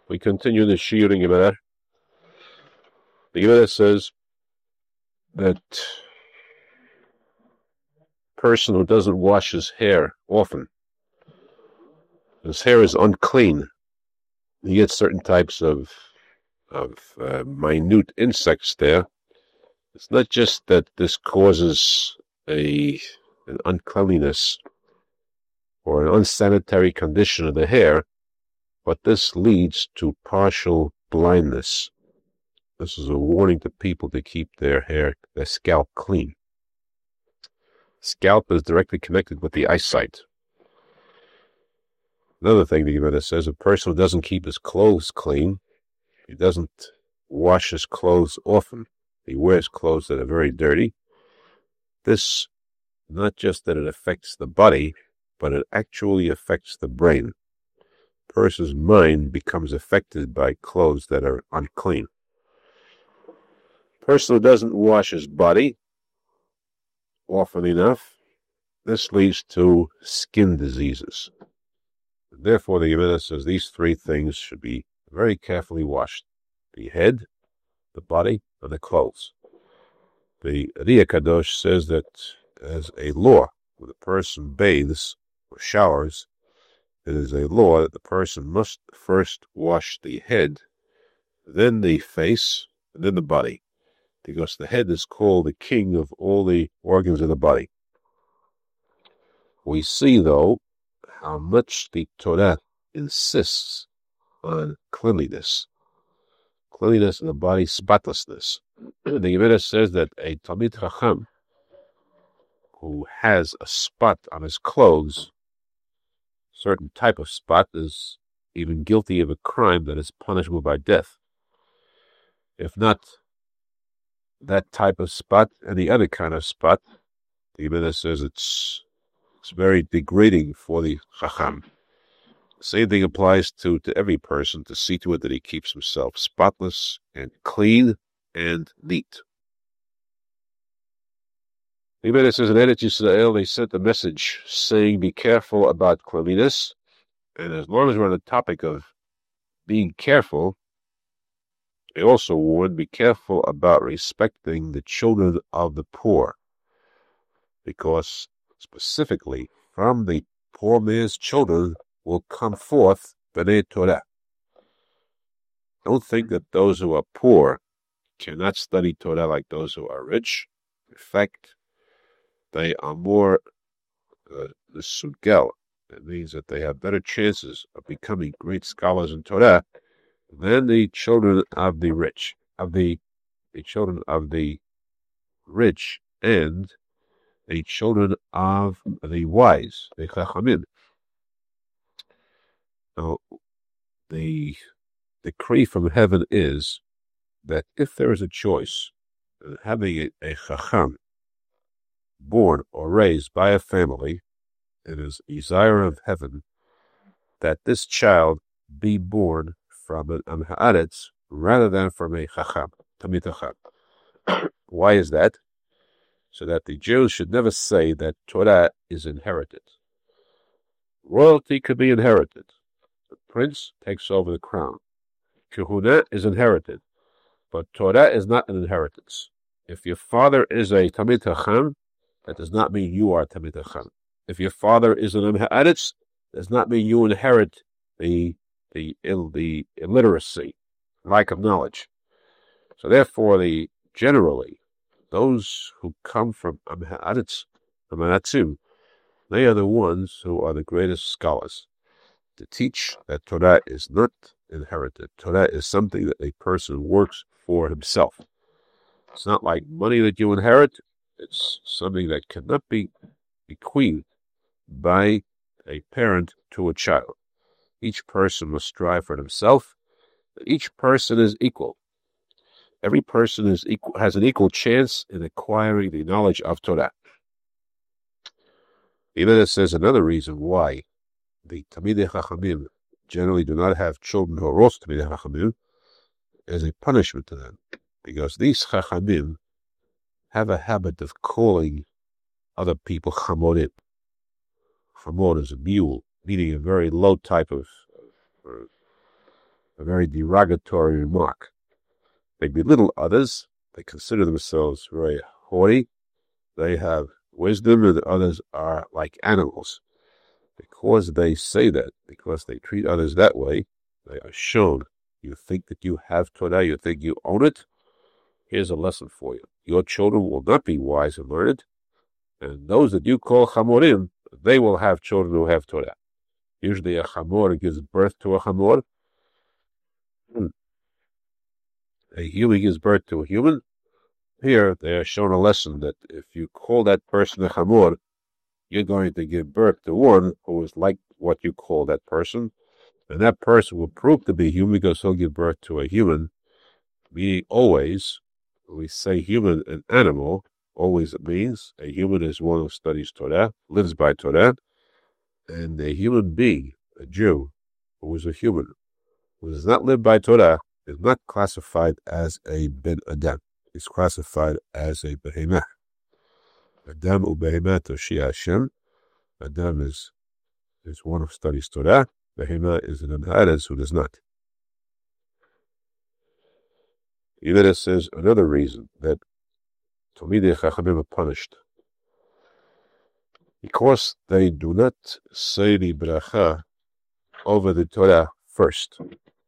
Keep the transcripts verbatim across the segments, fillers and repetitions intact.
We continue the Shiur in Gemara. The Gemara says that a person who doesn't wash his hair often, his hair is unclean. He gets certain types of of uh, minute insects there. It's not just that this causes a an uncleanliness or an unsanitary condition of the hair, but this leads to partial blindness. This is a warning to people to keep their hair, their scalp clean. Scalp is directly connected with the eyesight. Another thing the Gemara says, a person who doesn't keep his clothes clean, he doesn't wash his clothes often, he wears clothes that are very dirty. This, not just that it affects the body, but it actually affects the brain. A person's mind becomes affected by clothes that are unclean. A person who doesn't wash his body often enough, this leads to skin diseases. Therefore, the Gemara says these three things should be very carefully washed: the head, the body, and the clothes. The Riyah Kadosh says that as a law, when a person bathes or showers, it is a law that the person must first wash the head, then the face, and then the body, because the head is called the king of all the organs of the body. We see, though, how much the Torah insists on cleanliness. Cleanliness of the body, spotlessness. The Gemara says that a Talmid Chacham who has a spot on his clothes, certain type of spot, is even guilty of a crime that is punishable by death. If not that type of spot, any other kind of spot, the Gemara says it's it's very degrading for the Chacham. The same thing applies to, to every person, to see to it that he keeps himself spotless and clean and neat. The Gemara says in Eretz Yisrael, they sent a message saying, be careful about cleanliness. And as long as we're on the topic of being careful, they also warned, be careful about respecting the children of the poor, because specifically from the poor man's children will come forth B'nai Torah. Don't think that those who are poor cannot study Torah like those who are rich. In fact, they are more uh, the sugel. That means that they have better chances of becoming great scholars in Torah than the children of the rich, of the the children of the rich and the children of the wise, the Chachamim. Now, the decree from heaven is that if there is a choice in having a, a Chacham born or raised by a family, it is a desire of heaven that this child be born from an Am Haaretz rather than from a Chacham, Talmid Chacham. Why is that? So that the Jews should never say that Torah is inherited. Royalty could be inherited. The prince takes over the crown. Kehuna is inherited, but Torah is not an inheritance. If your father is a Talmid Chacham, that does not mean you are Talmid Chacham. If your father is an Am Haaretz, does not mean you inherit the the ill the illiteracy, lack of knowledge. So therefore, the generally those who come from Am Haaretz, Am Haaretzim, they are the ones who are the greatest scholars. To teach that Torah is not inherited. Torah is something that a person works for himself. It's not like money that you inherit. It's something that cannot be bequeathed by a parent to a child. Each person must strive for himself. Each person is equal. Every person is equal, has an equal chance in acquiring the knowledge of Torah. Even it says another reason why the Talmidei Chachamim generally do not have children who are also Talmidei Chachamim as a punishment to them, because these Chachamim have a habit of calling other people Chamorim. Chamor is a mule, meaning a very low type of, of a very derogatory remark. They belittle others. They consider themselves very haughty. They have wisdom, and others are like animals. Because they say that, because they treat others that way, they are shown. You think that you have Torah, you think you own it? Here's a lesson for you. Your children will not be wise and learned, and those that you call chamorim, they will have children who have Torah. Usually a chamor gives birth to a chamor. A human gives birth to a human. Here they are shown a lesson that if you call that person a chamor, you're going to give birth to one who is like what you call that person, and that person will prove to be human because he'll give birth to a human. Meaning always, when we say human and animal, always it means a human is one who studies Torah, lives by Torah, and a human being, a Jew, who is a human, who does not live by Torah, is not classified as a ben Adam. He's classified as a behemah. Adam ubehemah toshia Hashem. Adam is, is one who studies Torah. Behemah is an Amharas who does not. Even says another reason that Talmidei Chachamim are punished. Because they do not say the bracha over the Torah first.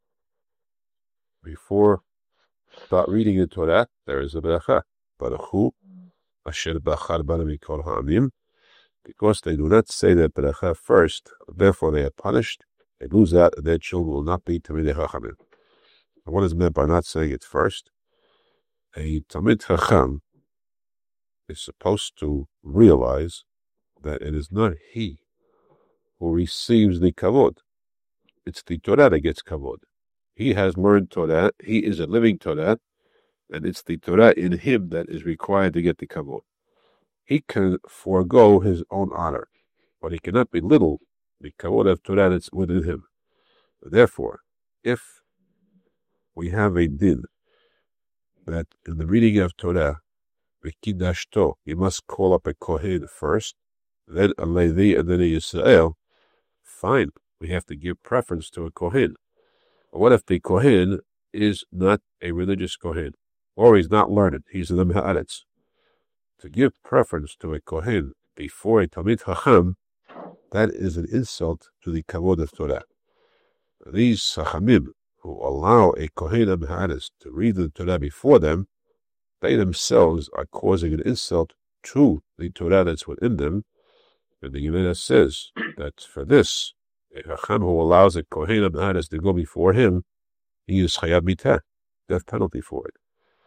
Before start reading the Torah, there is a bracha. Baruch Hu, Asher bachar banu mikol ha'amim. Because they do not say that bracha first, therefore they are punished. They lose out, and their children will not be Talmidei Chachamim. What is meant by not saying it first? A Talmid Chacham is supposed to realize that it is not he who receives the kavod. It's the Torah that gets kavod. He has learned Torah, he is a living Torah, and it's the Torah in him that is required to get the kavod. He can forego his own honor, but he cannot belittle the kavod of Torah that's within him. Therefore, if we have a din that in the reading of Torah, v'kidashto, you must call up a Kohen first, then a Levi, and then a Yisrael, fine, we have to give preference to a Kohen. But what if the Kohen is not a religious Kohen, or he's not learned, he's an Amharetz? To give preference to a Kohen before a Talmid Chacham, that is an insult to the kavod of Torah. These Chachamim, who allow a Kohen Amharetz to read the Torah before them, they themselves are causing an insult to the Torah that's within them. And the Gemara says that for this, a Chacham who allows a Kohen Amharetz to go before him, he is Chayab Mitah, death penalty for it.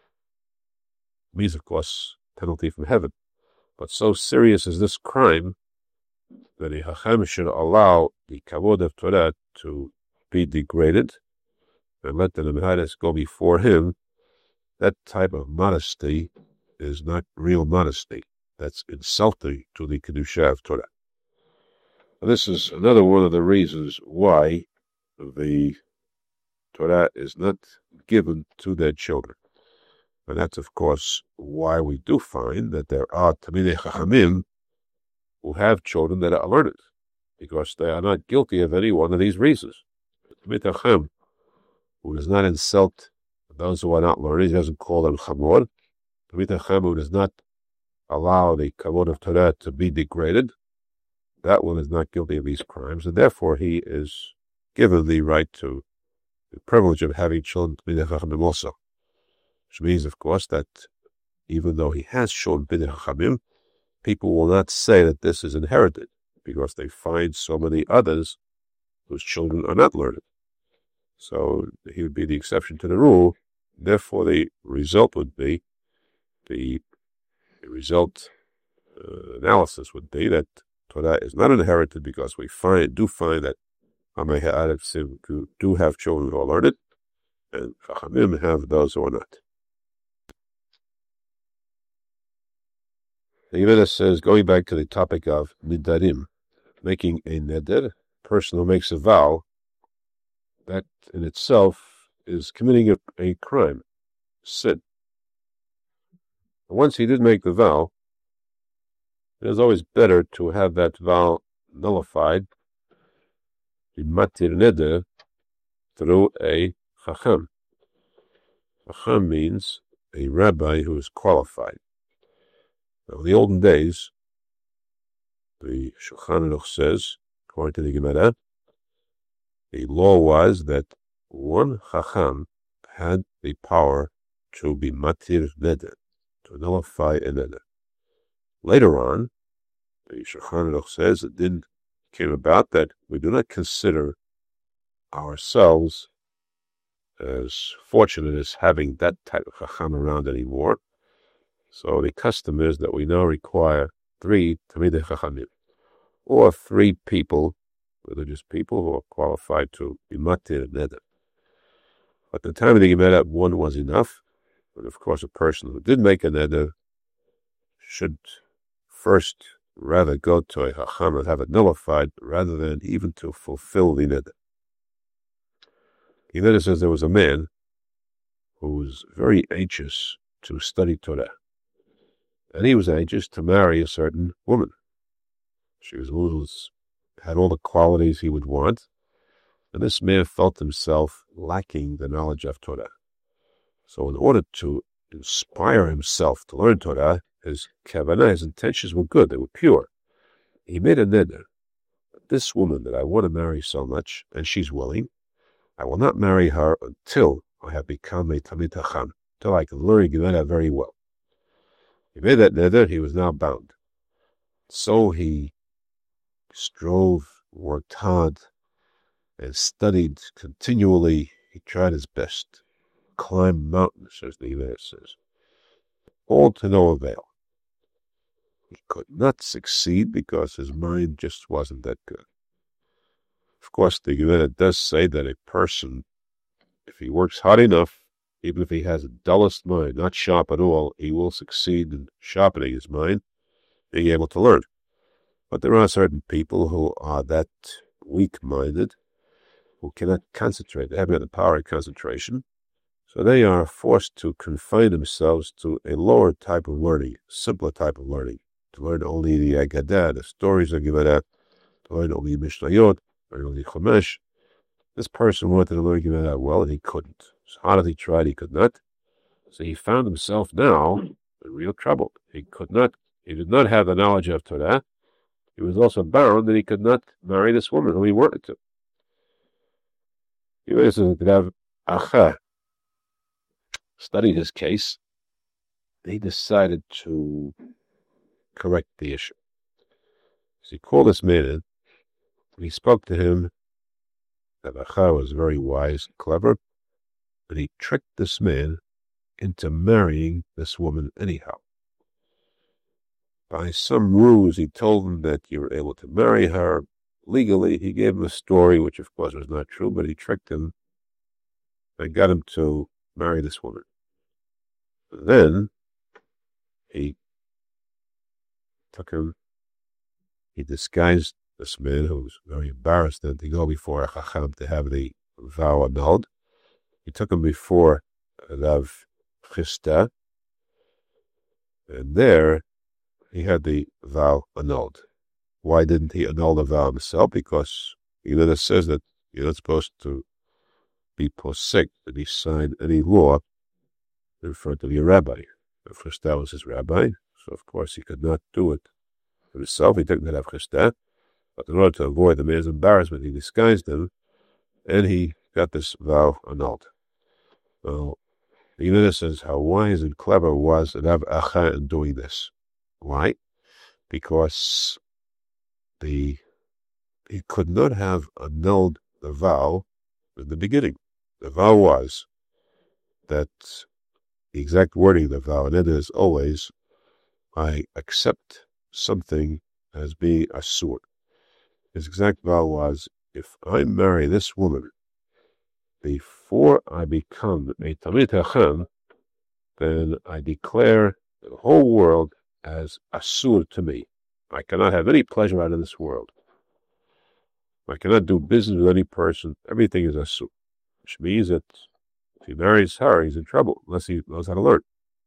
Means, of course, penalty from heaven. But so serious is this crime that a Chacham should allow the kavod of Torah to be degraded and let the Amharetz go before him. That type of modesty is not real modesty. That's insulting to the Kedusha of Torah. And this is another one of the reasons why the Torah is not given to their children. And that's, of course, why we do find that there are Talmidei Chachamim who have children that are learned, because they are not guilty of any one of these reasons. Talmid Chacham, who does not insult those who are not learned, he doesn't call them chamor. Talmid Chacham, who does not allow the kavod of Torah to be degraded, that one is not guilty of these crimes, and therefore he is given the right to the privilege of having children Talmidei Chachamim also. Which means, of course, that even though he has shown Talmidei Chachamim, people will not say that this is inherited, because they find so many others whose children are not learned. So he would be the exception to the rule. Therefore, the result would be, the, the result uh, analysis would be that Torah is not inherited, because we find do find that Amei Ha'aretz do have children who are learned, and Chachamim have those who are not. The Gemara says, going back to the topic of nidarim, making a neder, a person who makes a vow, that in itself is committing a, a crime, sin. Once he did make the vow, it is always better to have that vow nullified, the matir neder, through a chacham. Chacham means a rabbi who is qualified. Now, in the olden days, the Shulchan Aruch says, according to the Gemara, the law was that one chacham had the power to be matir neder, to nullify a neder. Later on, the Shulchan Aruch says it didn't came about that we do not consider ourselves as fortunate as having that type of chacham around anymore. So the custom is that we now require three Talmidei Chachamim, or three people, religious people, who are qualified to be matir neder. At the time of the Gemara, one was enough, but of course a person who did make a neder should first rather go to a chacham and have it nullified, rather than even to fulfill the neder. The Gemara says there was a man who was very anxious to study Torah, and he was anxious to marry a certain woman. She was, was had all the qualities he would want, and this man felt himself lacking the knowledge of Torah. So in order to inspire himself to learn Torah, his kavanah, his intentions were good, they were pure. He made a neder. This woman that I want to marry so much, and she's willing, I will not marry her until I have become a Talmid Chacham, until I can learn Gemara very well. He made that neder, he was now bound. So he strove, worked hard, and studied continually. He tried his best, climbed mountains, as the Gemara says, all to no avail. He could not succeed because his mind just wasn't that good. Of course, the Gemara does say that a person, if he works hard enough, even if he has a dullest mind, not sharp at all, he will succeed in sharpening his mind, being able to learn. But there are certain people who are that weak-minded, who cannot concentrate. They haven't got the power of concentration. So they are forced to confine themselves to a lower type of learning, simpler type of learning, to learn only the Agadah, the stories of Gemara, to learn only Mishnayot, learn only Chumash. This person wanted to learn Gemara well, and he couldn't. As hard as he tried, he could not. So he found himself now in real trouble. He could not, he did not have the knowledge of Torah. He was also bound that he could not marry this woman who he wanted to. He was to have Acha studied his case. He decided to correct the issue. So he called this man in, and he spoke to him. That Acha was very wise and clever, and he tricked this man into marrying this woman anyhow. By some ruse, he told him that you were able to marry her legally. He gave him a story, which of course was not true, but he tricked him and got him to marry this woman. Then he took him, he disguised this man, who was very embarrassed then to go before a chacham to have the vow annulled. He took him before Rav Chisda, and there he had the vow annulled. Why didn't he annul the vow himself? Because you know, it says that you're not supposed to be posek, that he signed any law in front of your rabbi. Rav Chisda was his rabbi, so of course he could not do it himself. He took the Rav Chisda, but in order to avoid the man's embarrassment, he disguised him, and he got this vow annulled. Well, the Gemara says how wise and clever was Rav Acha in doing this. Why? Because the he could not have annulled the vow in the beginning. The vow was that the exact wording of the vow, and it is always, I accept something as being asur. His exact vow was, if I marry this woman before I become a Talmid Chacham, then I declare the whole world as asur to me. I cannot have any pleasure out of this world. I cannot do business with any person. Everything is asur, which means that if he marries her, he's in trouble, unless he knows how to learn.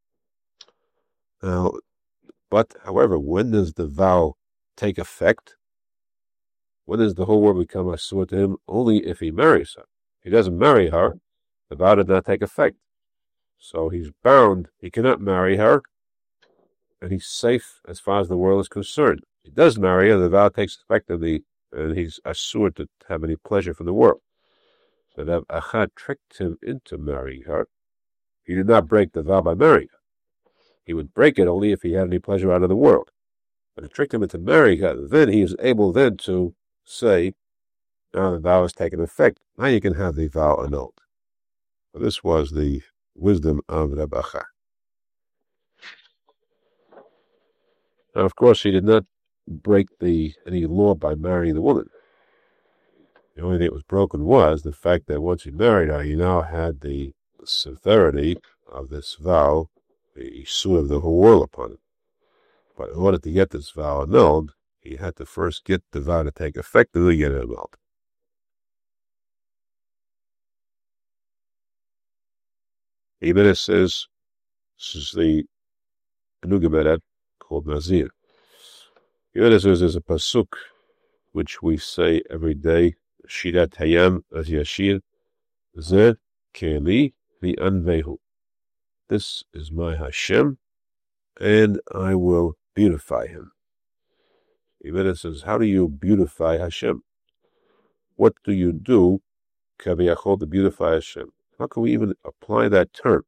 Now, but, however, when does the vow take effect? When does the whole world become asur to him? Only if he marries her. he doesn't marry her, the vow did not take effect. So he's bound, he cannot marry her, and he's safe as far as the world is concerned. He does marry her, the vow takes effect, and, the, and he's assured to have any pleasure from the world. So that Achad tricked him into marrying her. He did not break the vow by marrying her. He would break it only if he had any pleasure out of the world. But it tricked him into marrying her. Then he is able then to say, now the vow has taken effect. Now you can have the vow annulled. So this was the wisdom of Reb Achad. Now, of course, he did not break the any law by marrying the woman. The only thing that was broken was the fact that once he married her, he now had the severity of this vow, the issue of the whole world upon him. But in order to get this vow annulled, he had to first get the vow to take effect and then get it annulled. Even it says, this is the Nugamedet called Nazir. Even it says there's a pasuk which we say every day, Shirat Hayam as Yashir, Zeh Keli Li'anvehu. This is my Hashem, and I will beautify him. Even it says, how do you beautify Hashem? What do you do, Kaviyachol, to beautify Hashem? How can we even apply that term?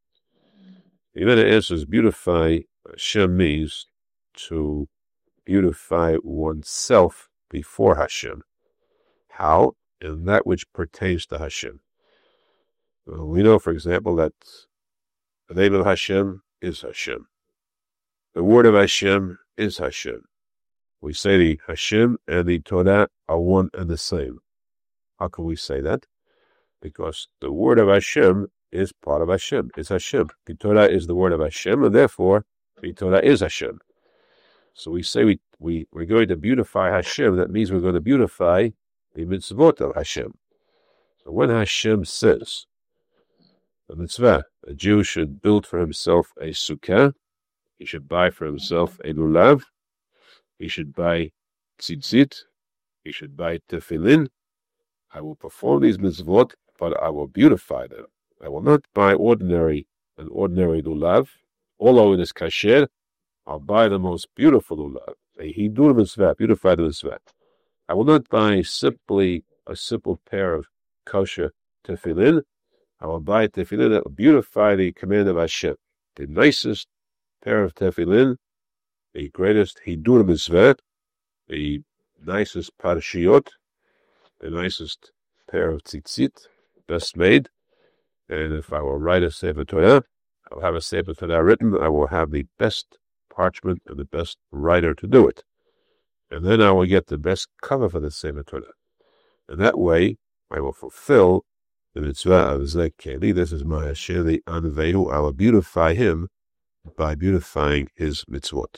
Even it answers, beautify Hashem means to beautify oneself before Hashem. How? In that which pertains to Hashem. Well, we know, for example, that the name of Hashem is Hashem. The word of Hashem is Hashem. We say the Hashem and the Torah are one and the same. How can we say that? Because the word of Hashem is part of Hashem. It's Hashem. The Torah is the word of Hashem, and therefore the Torah is Hashem. So we say we, we, we're going to beautify Hashem. That means we're going to beautify the mitzvot of Hashem. So when Hashem says, a mitzvah, a Jew should build for himself a sukkah, he should buy for himself a lulav, he should buy tzitzit, he should buy tefillin. I will perform these mitzvot, but I will beautify them. I will not buy ordinary an ordinary lulav, although it is kasher. I'll buy the most beautiful lulav, a hidur mitzvah, beautify the mitzvah. I will not buy simply a simple pair of kosher tefillin. I will buy tefillin that will beautify the command of Hashem. The nicest pair of tefillin, the greatest hidur mitzvah, the nicest parshiyot, the nicest pair of tzitzit, best made. And if I will write a Sefer Torah, I will have a Sefer Torah written. I will have the best parchment and the best writer to do it. And then I will get the best cover for the Sefer Torah. And that way, I will fulfill the mitzvah of Zeh Keli. This is my Hashem, the Anvehu. I will beautify him by beautifying his mitzvot.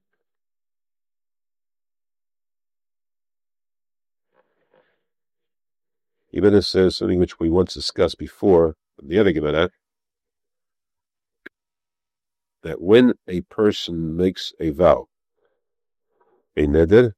Even it says something which we once discussed before, the other Gemara, that when a person makes a vow, a neder,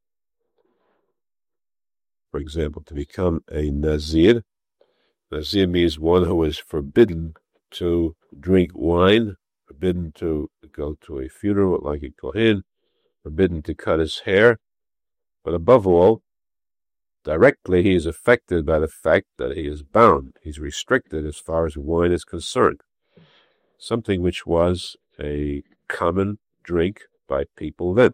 for example, to become a nazir, nazir means one who is forbidden to drink wine, forbidden to go to a funeral like a kohen, forbidden to cut his hair, but above all, directly he is affected by the fact that he is bound. He's restricted as far as wine is concerned. Something which was a common drink by people then.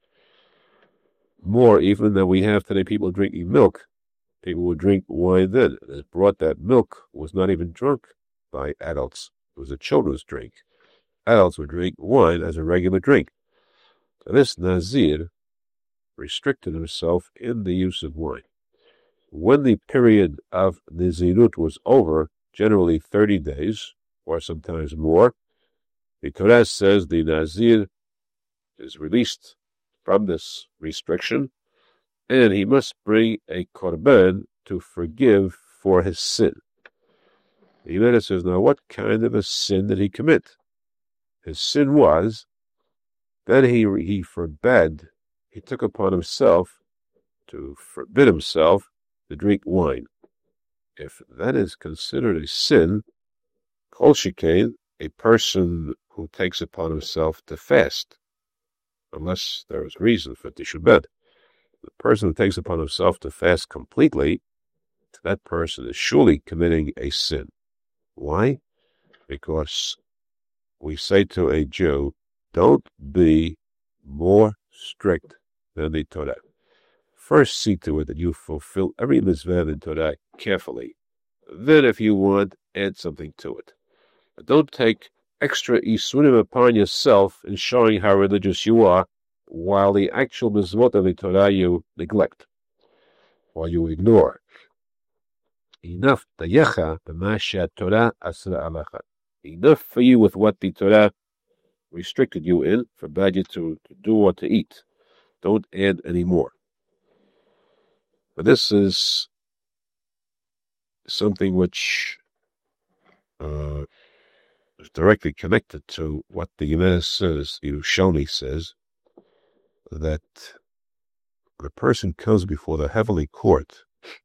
More even than we have today, people drinking milk. People would drink wine then. It brought that milk was not even drunk by adults. It was a children's drink. Adults would drink wine as a regular drink. So this Nazir restricted himself in the use of wine. When the period of Nazirut was over, generally thirty days, or sometimes more, the Torah says the Nazir is released from this restriction, and he must bring a korban to forgive for his sin. The Gemara says, now what kind of a sin did he commit? His sin was that he, he forbade, he took upon himself to forbid himself to drink wine. if that is considered a sin, kol shekain, a person who takes upon himself to fast, unless there is reason for Tisha B'Av. The person who takes upon himself to fast completely, that person is surely committing a sin. Why? Because we say to a Jew, don't be more strict than the Torah. First see to it that you fulfill every mitzvah in the Torah carefully. Then, if you want, add something to it. But don't take extra isunim upon yourself in showing how religious you are, while the actual mitzvot of the Torah you neglect, or you ignore. Enough tayecha b'masha Torah asra alecha. Enough for you with what the Torah restricted you in, forbade you to, to do or to eat. Don't add any more. But this is something which uh, is directly connected to what the Gemara says, Yerushalmi says, that when a person comes before the heavenly court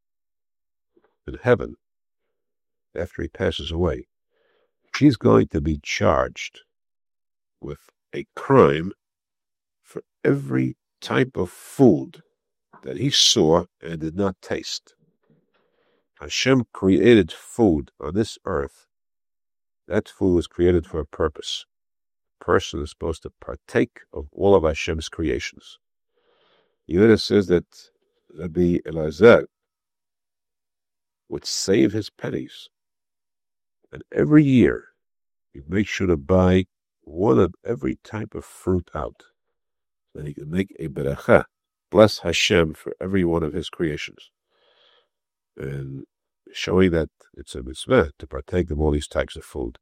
in heaven, after he passes away, he's going to be charged with a crime for every type of food that he saw and did not taste. Hashem created food on this earth. That food was created for a purpose. A person is supposed to partake of all of Hashem's creations. Yehuda says that Rabbi Elazar would save his pennies, and every year he'd make sure to buy one of every type of fruit out, so that he could make a beracha, bless Hashem for every one of his creations, and showing that it's a mitzvah to partake of all these types of food.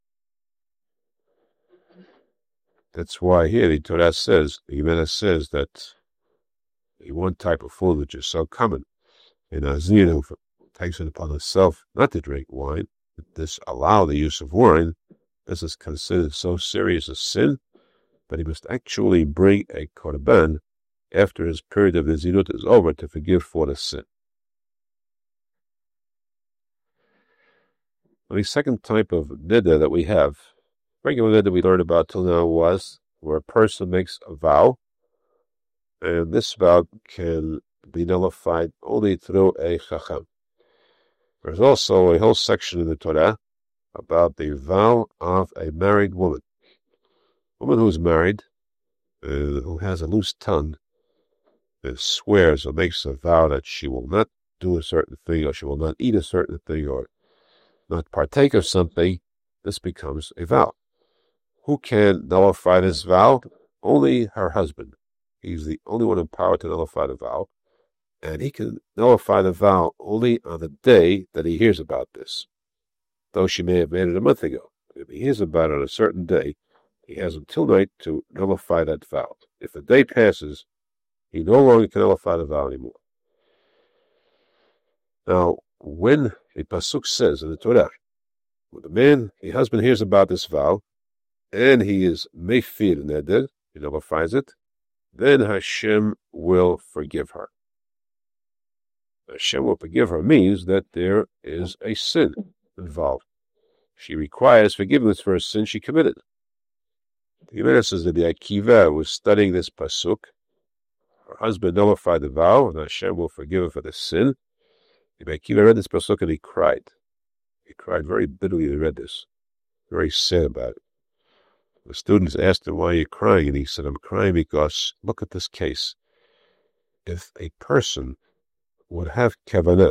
That's why here the Torah says, the Gemara says that the one type of food which is so common in Nazir who takes it upon himself not to drink wine, disallow the use of wine, this is considered so serious a sin, but he must actually bring a korban after his period of Nazirut is over to forgive for the sin. The second type of neder that we have, regular neder we learned about till now, was where a person makes a vow, and this vow can be nullified only through a chacham. There's also a whole section in the Torah about the vow of a married woman. A woman who's married, uh, who has a loose tongue, and swears or makes a vow that she will not do a certain thing, or she will not eat a certain thing, or not partake of something, this becomes a vow. Who can nullify this vow? Only her husband. He's the only one empowered to nullify the vow, and he can nullify the vow only on the day that he hears about this, though she may have made it a month ago. If he hears about it on a certain day, he has until night to nullify that vow. If the day passes, he no longer can nullify the vow anymore. Now, when a pasuk says in the Torah, when the man, the husband hears about this vow, and he is mefir neder, he nullifies it, then Hashem will forgive her. Hashem will forgive her means that there is a sin involved. She requires forgiveness for a sin she committed. The Gemara says that the Akiva was studying this pasuk. Her husband nullified the vow, and Hashem will forgive her for the sin. The Akiva read this pasuk and he cried. He cried very bitterly. He read this, very sad about it. The students asked him, "Why are you crying?" And he said, "I'm crying because look at this case. If a person would have kavanah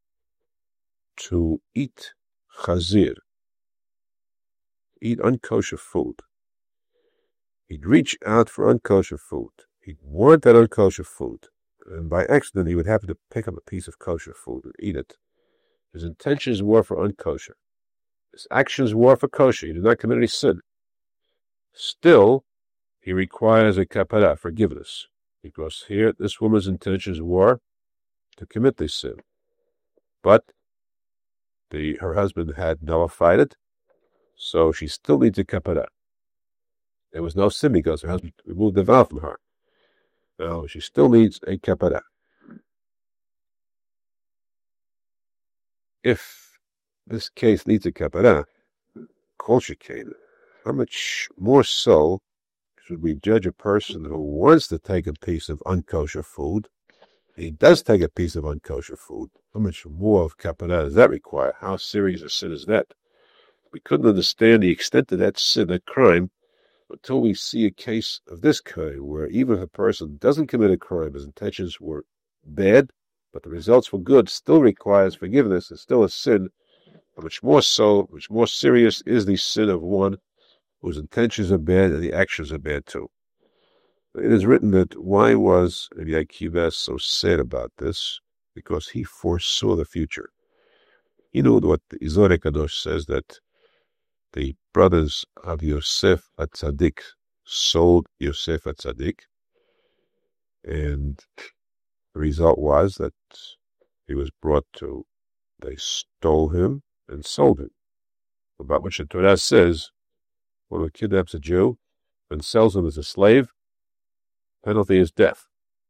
to eat chazir, eat unkosher food, he'd reach out for unkosher food. He'd want that unkosher food, and by accident he would happen to pick up a piece of kosher food and eat it. His intentions were for unkosher. His actions were for kosher. He did not commit any sin. Still, he requires a kapara, forgiveness, because here this woman's intentions were to commit this sin. But the, her husband had nullified it, so she still needs a kapara. There was no sin because her husband removed the vow from her. Now, she still needs a kapara. if this case needs a kapara, kol shekain, how much more so should we judge a person who wants to take a piece of unkosher food? He does take a piece of unkosher food. How much more of kapara does that require? How serious a sin is that? We couldn't understand the extent of that sin, that crime, until we see a case of this kind, where even if a person doesn't commit a crime, his intentions were bad, but the results were good, still requires forgiveness, it's still a sin. How much more so, much more serious is the sin of one whose intentions are bad and the actions are bad too. It is written that why was Rabbi Akiva so sad about this? Because he foresaw the future. He knew what the Zohar Kadosh says, that the brothers of Yosef HaTzadik sold Yosef HaTzadik, and the result was that he was brought to, they stole him and sold him. About which the Torah says, when one kidnaps a Jew and sells him as a slave, penalty is death.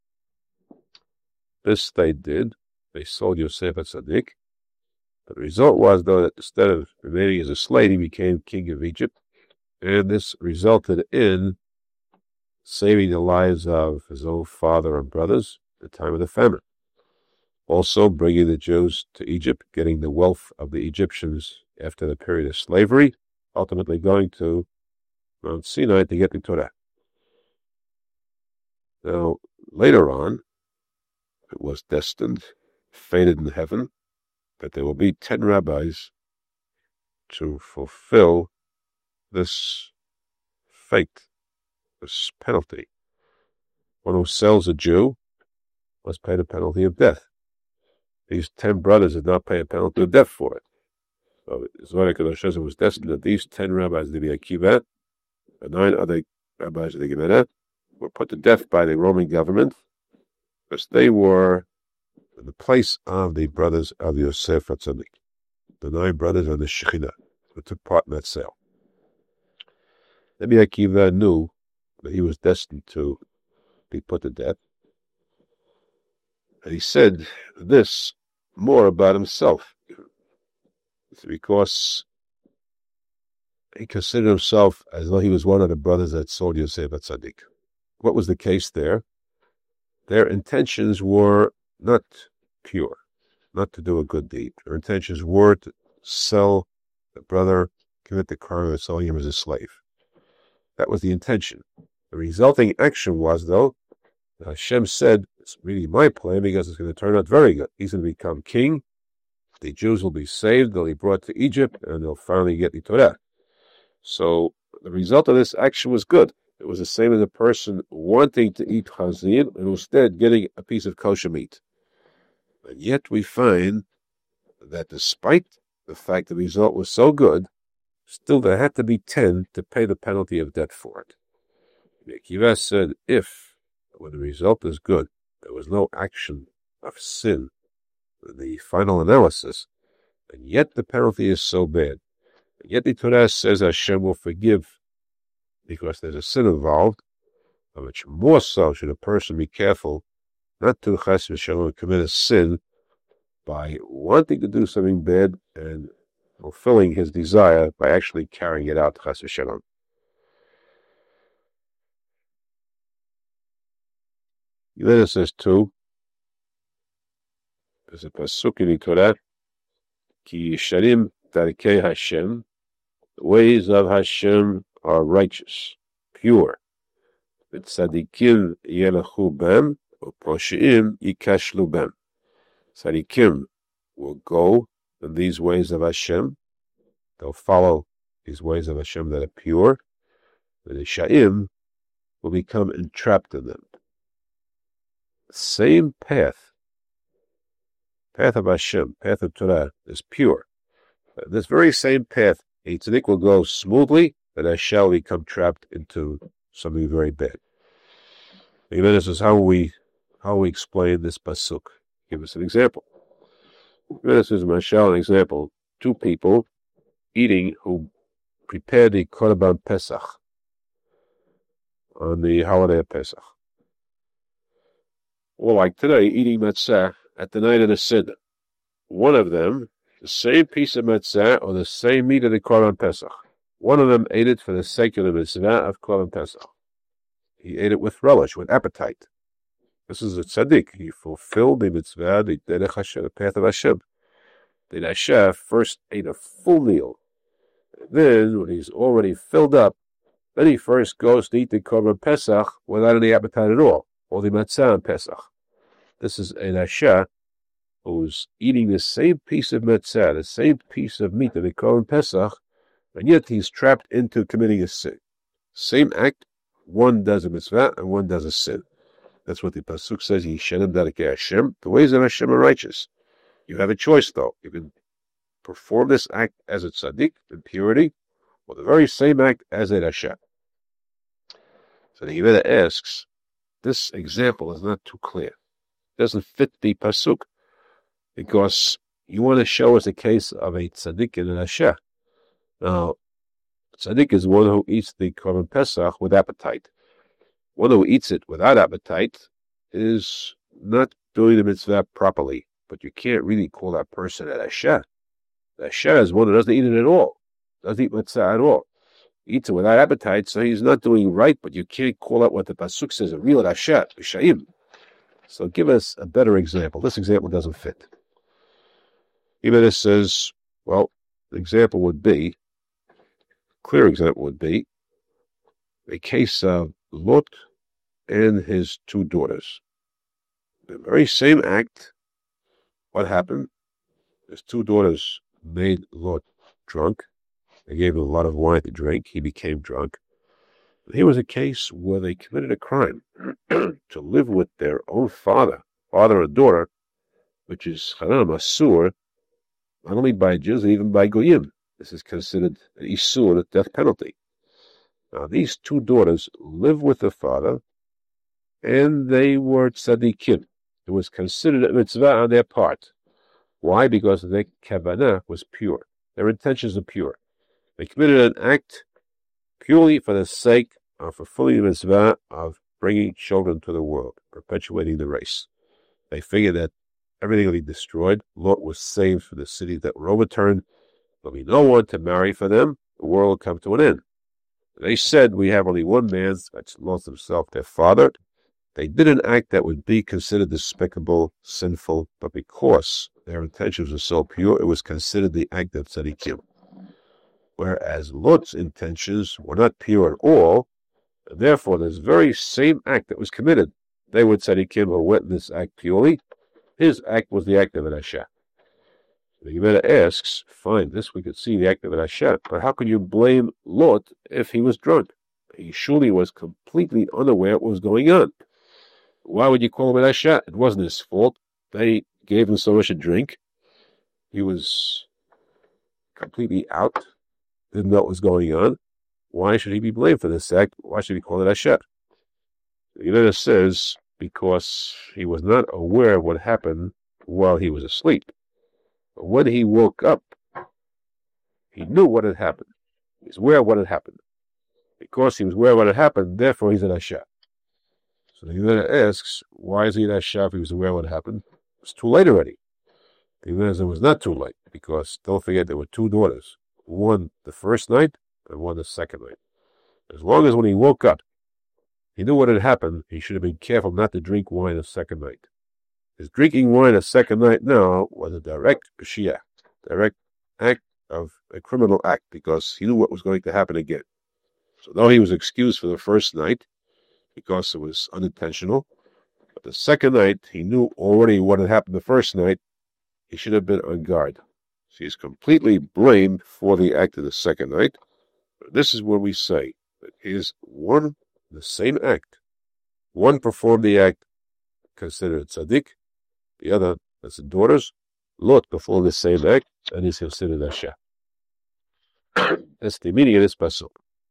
This they did. They sold Yosef HaTzadik. The result was, though, that instead of remaining as a slave, he became king of Egypt, and this resulted in saving the lives of his own father and brothers at the time of the famine. Also bringing the Jews to Egypt, getting the wealth of the Egyptians after the period of slavery, ultimately going to Mount Sinai to get the Torah. Now, later on, it was destined, fated in heaven, that there will be ten rabbis to fulfill this fate, this penalty. One who sells a Jew must pay the penalty of death. These ten brothers did not pay a penalty of death for it. So Zohar Kadosh says it was destined that these ten rabbis, the Rabbi Akiva, and nine other rabbis of the Gemara, were put to death by the Roman government, because they were in the place of the brothers of Yosef HaTzadik, the nine brothers of the Shekhinah, who took part in that sale. Rabbi Akiva knew that he was destined to be put to death, and he said this more about himself, because he considered himself as though he was one of the brothers that sold Yosef HaTzadik. What was the case there? Their intentions were not pure, not to do a good deed. Their intentions were to sell the brother, commit the crime of selling him as a slave. That was the intention. The resulting action was, though, Hashem said, it's really my plan because it's going to turn out very good. He's going to become king. The Jews will be saved. They'll be brought to Egypt, and they'll finally get the Torah. So the result of this action was good. It was the same as a person wanting to eat chazir and instead getting a piece of kosher meat. And yet we find that despite the fact the result was so good, still there had to be ten to pay the penalty of death for it. Akiva said, if, when the result is good, there was no action of sin in the final analysis, and yet the penalty is so bad, and yet the Torah says Hashem will forgive because there's a sin involved, how much more so should a person be careful not to chas v'shalom commit a sin by wanting to do something bad and fulfilling his desire by actually carrying it out chas v'shalom. Yelena says too, there's a pasuk in the Torah, Ki yesharim darkei Hashem, the ways of Hashem are righteous, pure. V'tzadikim yelachu bem, u'poshiim yikashlu bem. Tzadikim will go in these ways of Hashem. They'll follow these ways of Hashem that are pure. The Rishaim will become entrapped in them. Same path, path of Hashem, path of Torah, is pure. This very same path, a tzaddik will go smoothly, but I shall become trapped into something very bad. And then this is how we how we explain this pasuk. Give us an example. This is Mashal, an example. Two people eating who prepared the Korban Pesach on the holiday of Pesach. Or like today, eating matzah at the night of the Seder. One of them the same piece of matzah or the same meat of the Korban Pesach. One of them ate it for the sake of the mitzvah of Korban Pesach. He ate it with relish, with appetite. This is a tzaddik. He fulfilled the mitzvah, the derech Hashem, the path of Hashem. The Dasha first ate a full meal. And then, when he's already filled up, then he first goes to eat the Korban Pesach without any appetite at all, or the matzah on Pesach. This is a Dasha who's eating the same piece of matzah, the same piece of meat of the Korban Pesach, and yet he's trapped into committing a sin. Same act, one does a mitzvah and one does a sin. That's what the pasuk says. Yishenim Darkei Hashem. The ways of Hashem are righteous. You have a choice, though. You can perform this act as a tzaddik in purity, or the very same act as a rasha. So the Gemara asks, this example is not too clear. It doesn't fit the pasuk, because you want to show us a case of a tzaddik and a rasha. Now, tzaddik is one who eats the Korban Pesach with appetite. One who eats it without appetite is not doing the mitzvah properly, but you can't really call that person a rasha. The rasha is one who doesn't eat it at all, doesn't eat mitzvah at all. He eats it without appetite, so he's not doing right, but you can't call out what the pasuk says, a real rasha, b'shayim. So give us a better example. This example doesn't fit. Even this says, well, the example would be, clear example would be, a case of Lot and his two daughters. The very same act. What happened? His two daughters made Lot drunk. They gave him a lot of wine to drink. He became drunk. Here was a case where they committed a crime to live with their own father, father and daughter, which is haram asur, not only by Jews, even by Goyim. This is considered an isur, a death penalty. Now, these two daughters lived with the father, and they were tzaddikim. It was considered a mitzvah on their part. Why? Because their kavanah was pure. Their intentions are pure. They committed an act purely for the sake of fulfilling the mitzvah of bringing children to the world, perpetuating the race. They figured that everything would be destroyed. Lot was saved from the cities that were overturned. There'll be no one to marry for them. The world will come to an end. They said, we have only one man, that's Lot himself, their father. They did an act that would be considered despicable, sinful, but because their intentions were so pure, it was considered the act of tzaddikim. Whereas Lot's intentions were not pure at all, and therefore this very same act that was committed, they were tzaddikim who went in this act purely. His act was the act of an rasha. The Gemara asks, fine, this we could see the act of an rasha, but how can you blame Lot if he was drunk? He surely was completely unaware what was going on. Why would you call him a rasha? It wasn't his fault. They gave him so much to drink. He was completely out, didn't know what was going on. Why should he be blamed for this act? Why should he call it rasha? The Gemara says, because he was not aware of what happened while he was asleep. But when he woke up, he knew what had happened. He was aware of what had happened. Because he was aware of what had happened, therefore he's a rasha. So the Gemara asks, why is he a rasha if he was aware of what happened? It's too late already. The Gemara says it was not too late, because don't forget there were two daughters. One the first night, and one the second night. As long as when he woke up, he knew what had happened, he should have been careful not to drink wine the second night. His drinking wine a second night now was a direct peshia, direct act of a criminal act, because he knew what was going to happen again. So though he was excused for the first night, because it was unintentional, but the second night he knew already what had happened the first night, he should have been on guard. So he's completely blamed for the act of the second night. But this is where we say that is one, the same act. One performed the act considered tzaddik, the other, that's the daughters, Lot performed the same act, and is considered rasha. That's the meaning of this pasuk.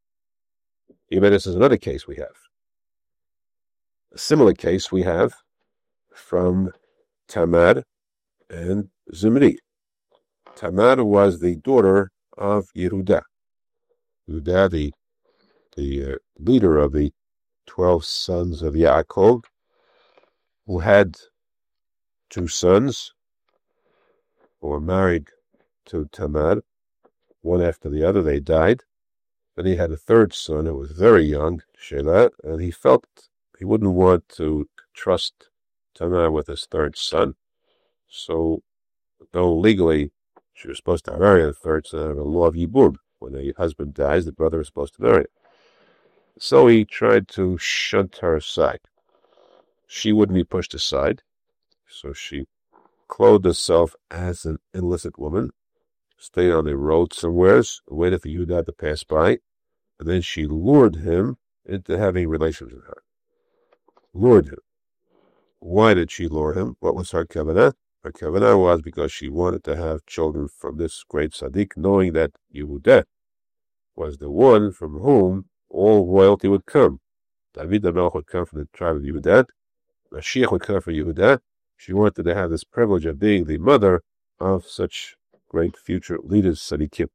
Even this is another case we have. A similar case we have from Tamar and Zimri. Tamar was the daughter of Yehuda. Yehuda, the, the uh, leader of the twelve sons of Yaakov, who had two sons who were married to Tamar, one after the other. They died. Then he had a third son who was very young, Shelah, and he felt he wouldn't want to trust Tamar with his third son. So, though legally she was supposed to marry the third son of a law of Yibum, when a husband dies, the brother is supposed to marry. So he tried to shunt her aside. She wouldn't be pushed aside, so she clothed herself as an illicit woman, stayed on the road somewheres, waited for Yehuda to pass by, and then she lured him into having relations with her. Lured him. Why did she lure him? What was her kavanah? Her kavanah was because she wanted to have children from this great tzaddik, knowing that Yehuda was the one from whom all royalty would come. David HaMelech would come from the tribe of Yehuda. Mashiach would come from Yehuda. She wanted to have this privilege of being the mother of such great future leaders, tzaddikim.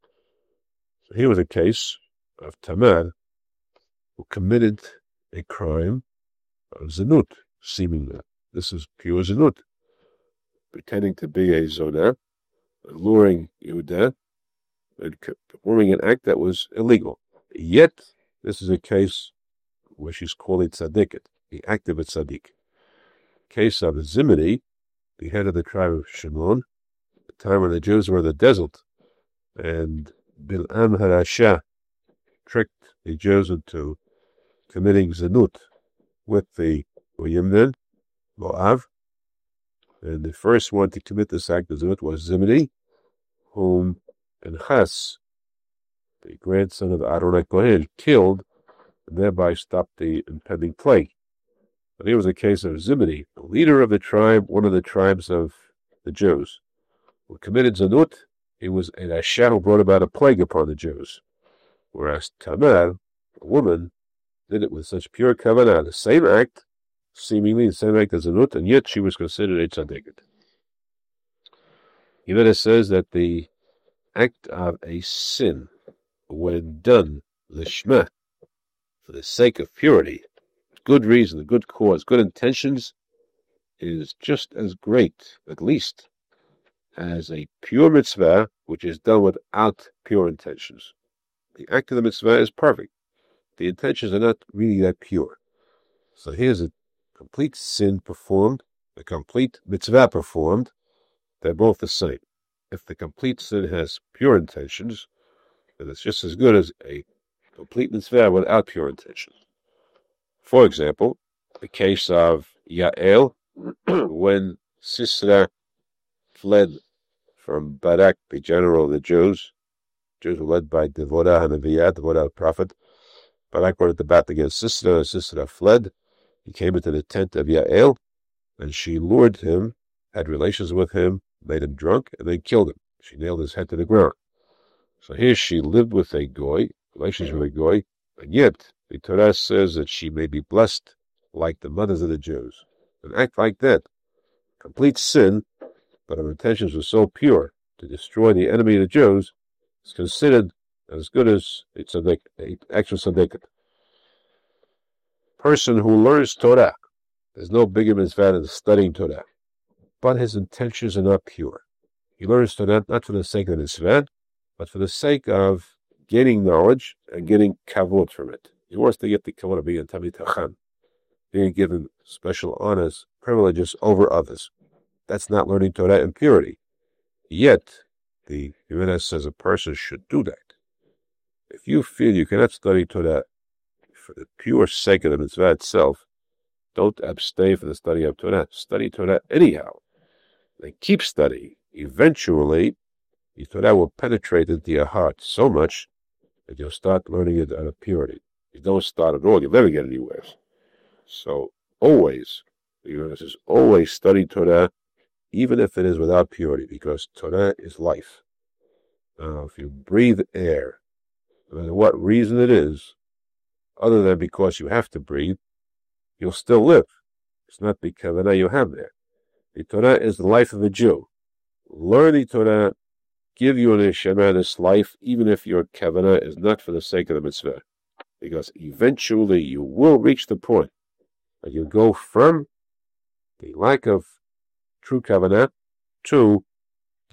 So here was a case of Tamar, who committed a crime of zanut, seemingly. This is pure zanut, pretending to be a zonah, luring Yehuda, and performing an act that was illegal. Yet, this is a case where she's called a tzaddiket, the act of a tzaddik. Case of Zimri, the head of the tribe of Shimon, the time when the Jews were in the desert, and Bil'am Harasha tricked the Jews into committing zanut with the Yimnan, Moav, and the first one to commit this act of zanut was Zimri, whom Pinchas, the grandson of Aaron HaKohen, killed, and thereby stopped the impending plague. But here was a case of Zimri, the leader of the tribe, one of the tribes of the Jews, who committed zanut. He was a Rasha who brought about a plague upon the Jews. Whereas Tamar, a woman, did it with such pure kavanah, the same act, seemingly the same act as zanut, and yet she was considered a tzaddiket. Yeveda says that the act of a sin, when done lishma, for the sake of purity, good reason, a good cause, good intentions, is just as great, at least, as a pure mitzvah, which is done without pure intentions. The act of the mitzvah is perfect. The intentions are not really that pure. So here's a complete sin performed, a complete mitzvah performed. They're both the same. If the complete sin has pure intentions, then it's just as good as a complete mitzvah without pure intentions. For example, the case of Yael, when Sisera fled from Barak, the general of the Jews. Jews were led by Devorah and Aviyah, Devorah the prophet. Barak ordered the battle against Sisera, and Sisera fled. He came into the tent of Yael, and she lured him, had relations with him, made him drunk, and then killed him. She nailed his head to the ground. So here she lived with a goy, relations with a goy, and yet the Torah says that she may be blessed like the mothers of the Jews. An act like that, complete sin, but her intentions were so pure to destroy the enemy of the Jews, is considered as good as a tzaddik, an actual tzaddiket. Person who learns Torah, there's no bigger mitzvah than studying Torah, but his intentions are not pure. He learns Torah not for the sake of the mitzvah, but for the sake of gaining knowledge and getting kavod from it. He wants to get the kavod of being a Talmid Chacham, being given special honors, privileges over others. That's not learning Torah in purity. Yet, the Yeveda says a person should do that. If you feel you cannot study Torah for the pure sake of the mitzvah itself, don't abstain from the study of Torah. Study Torah anyhow. Then keep studying. Eventually, the Torah will penetrate into your heart so much that you'll start learning it out of purity. You don't start at all, you'll never get anywhere. So, always, the Yeveda says, always study Torah, even if it is without purity, because Torah is life. Now, if you breathe air, no matter what reason it is, other than because you have to breathe, you'll still live. It's not the kavanah you have there. The Torah is the life of a Jew. Learn the Torah, give you an neshama this life, even if your kavanah is not for the sake of the mitzvah. Because eventually you will reach the point that you go from the lack of true kavanah to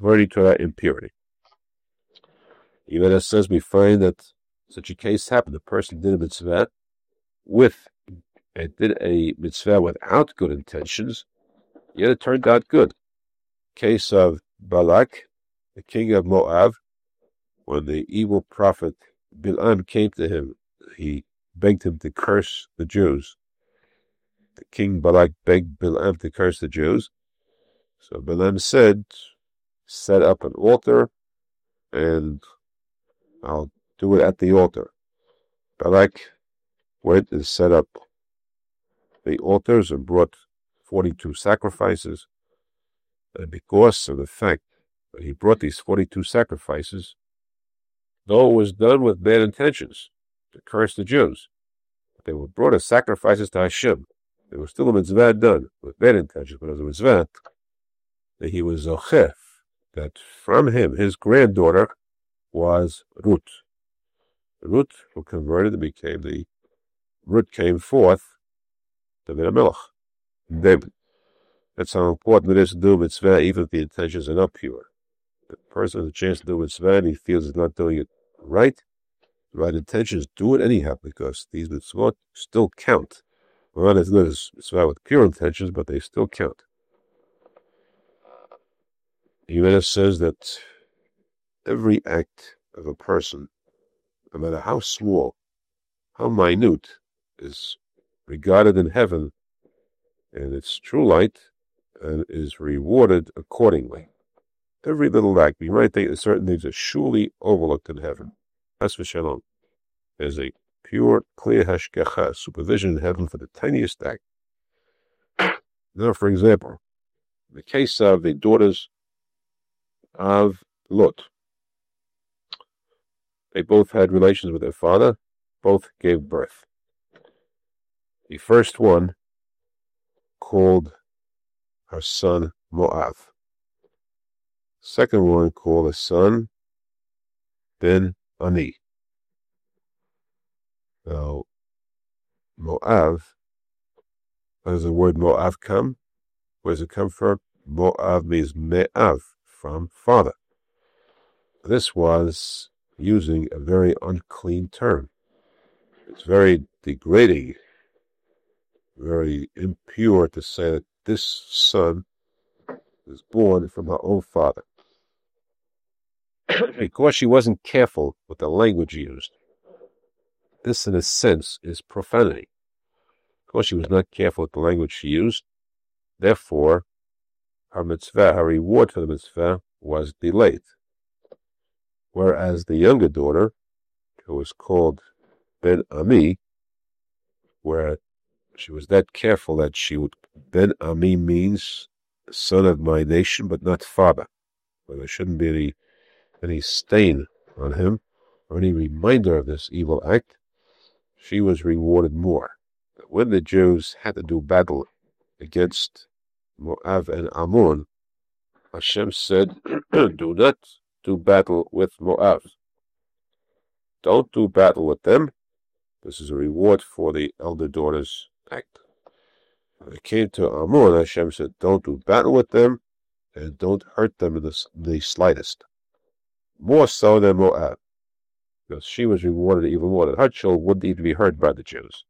converting to that impurity. Even as says, we find that such a case happened. The person did a mitzvah with, and did a mitzvah without good intentions, yet it turned out good. Case of Balak, the king of Moab, when the evil prophet Bilam came to him, he begged him to curse the Jews. The king Balak begged Bilam to curse the Jews. So Bilam said, set up an altar, and I'll do it at the altar. Balak went and set up the altars and brought forty-two sacrifices. And because of the fact that he brought these forty-two sacrifices, though it was done with bad intentions, to curse the Jews, they were brought as sacrifices to Hashem. There was still a mitzvah done with bad intentions, but as a mitzvah, that he was zocheh, that from him, his granddaughter was Ruth. Ruth, who converted and became the, Ruth came forth to Abimelech, David. That's how important it is to do mitzvah, even if the intentions are not pure. The person has a chance to do mitzvah and he feels he's not doing it right, the right intentions, do it anyhow, because these mitzvot still count. Well, not as good as mitzvah with pure intentions, but they still count. Jimenez says that every act of a person, no matter how small, how minute, is regarded in heaven in its true light and is rewarded accordingly. Every little act, you might think that certain things are surely overlooked in heaven. As for Shalom, there's a pure, clear hashgacha, supervision in heaven for the tiniest act. Now, for example, in the case of the daughters of Lot, they both had relations with their father, both gave birth. The first one called her son Moab. Second one called his son Ben Ani. Now, Moab, where does the word Moab come? Where does it come from? Moab means me'av, from father. This was using a very unclean term. It's very degrading, very impure to say that this son was born from her own father. Because she wasn't careful with the language used. This, in a sense, is profanity. Because she was not careful with the language she used, therefore, her mitzvah, her reward for the mitzvah, was delayed. Whereas the younger daughter, who was called Ben Ami, where she was that careful that she would, Ben Ami means son of my nation, but not father. Where there shouldn't be any, any stain on him, or any reminder of this evil act, she was rewarded more. But when the Jews had to do battle against Moab and Ammon, Hashem said, do not do battle with Moab. Don't do battle with them. This is a reward for the elder daughter's act. When it came to Ammon, Hashem said, don't do battle with them, and don't hurt them in the, the slightest. More so than Moab, because she was rewarded even more, that her children wouldn't even be hurt by the Jews.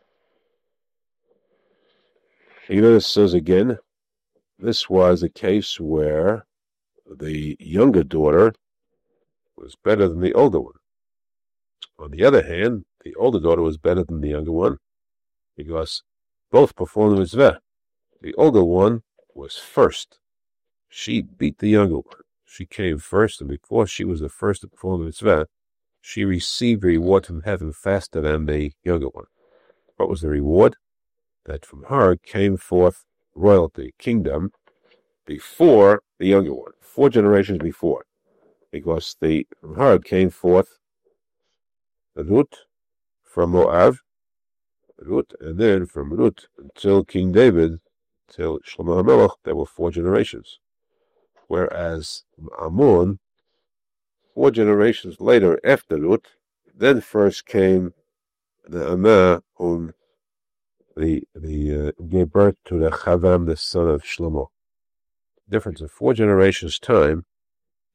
Even says again, this was a case where the younger daughter was better than the older one. On the other hand, the older daughter was better than the younger one, because both performed the mitzvah. The older one was first. She beat the younger one. She came first, and because she was the first to perform the mitzvah, she received the reward from heaven faster than the younger one. What was the reward? That from her came forth royalty, kingdom, before the younger one, four generations before. Because the, from her came forth Ruth from Moab, Ruth, and then from Ruth until King David, till Shlomo HaMelech, there were four generations. Whereas Ammon, four generations later after Ruth, then first came the Amah, whom the, the, uh, gave birth to the Chavam, the son of Shlomo. Difference of four generations' time,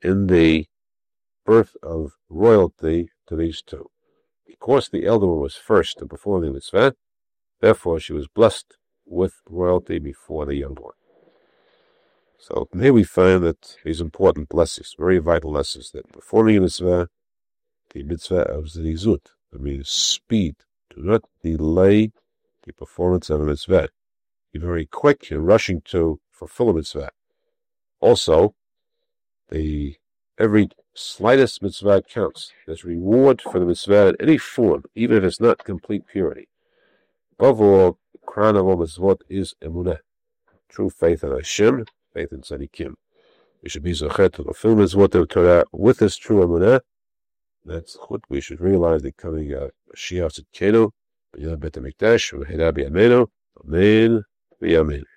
in the birth of royalty to these two. Because the elder one was first to perform the mitzvah, therefore she was blessed with royalty before the younger one. So here we find that these important blessings, very vital lessons, that performing a mitzvah, the mitzvah of zrizut, that means speed. Do not delay the performance of a mitzvah. Be very quick in rushing to fulfill a mitzvah. Also, the every slightest mitzvah counts. There's reward for the mitzvah in any form, even if it's not complete purity. Above all, the crown of all mitzvot is emunah, true faith in Hashem, faith in tzaddikim. We should be zachet to fulfill mitzvot of Torah with this true emunah. That's what we should realize the coming of Mashiach Tzidkenu, B'yom Bet HaMikdash, V'heda B'yameinu, Amen, V'yamen.